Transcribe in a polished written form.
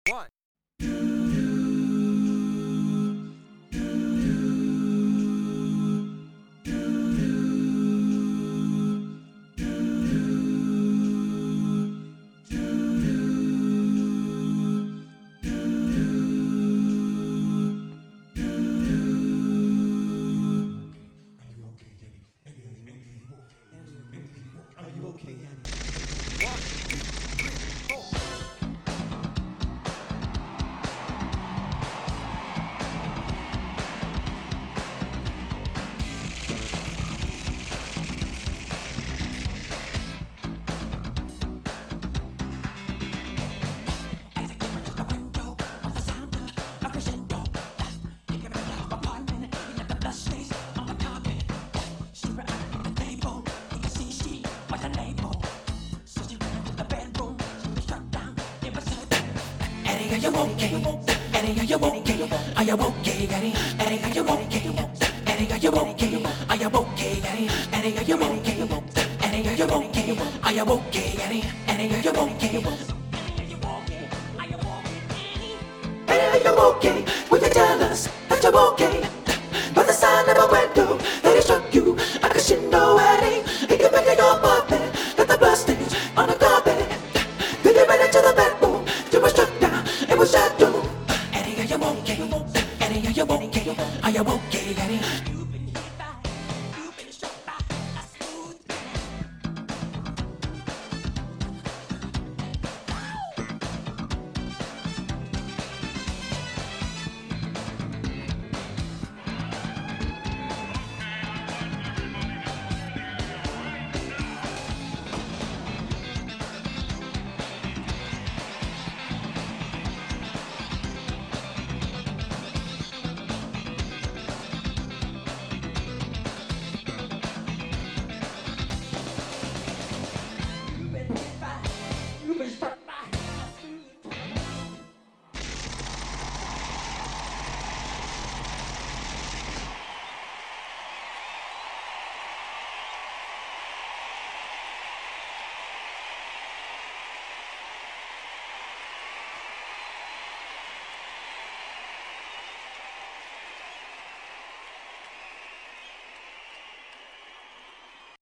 One. Eddie, are you okay? Eddie, are you okay? Are you okay, Eddie? Eddie, are you okay? Eddie, are you okay? Are you okay, Eddie? Eddie, are you okay? Eddie, are you okay? Are you okay, Eddie? Eddie, are you okay? Eddie, are you okay? Will you tell us that you're okay? By the sign of a window that he struck you, I could shit no Eddie. He can make your apartment, got the blood stains on the carpet. Then you ran into the bedroom, you were struck down, it was shadow. Eddie, are you okay? Eddie, are you okay? Are you okay, Eddie?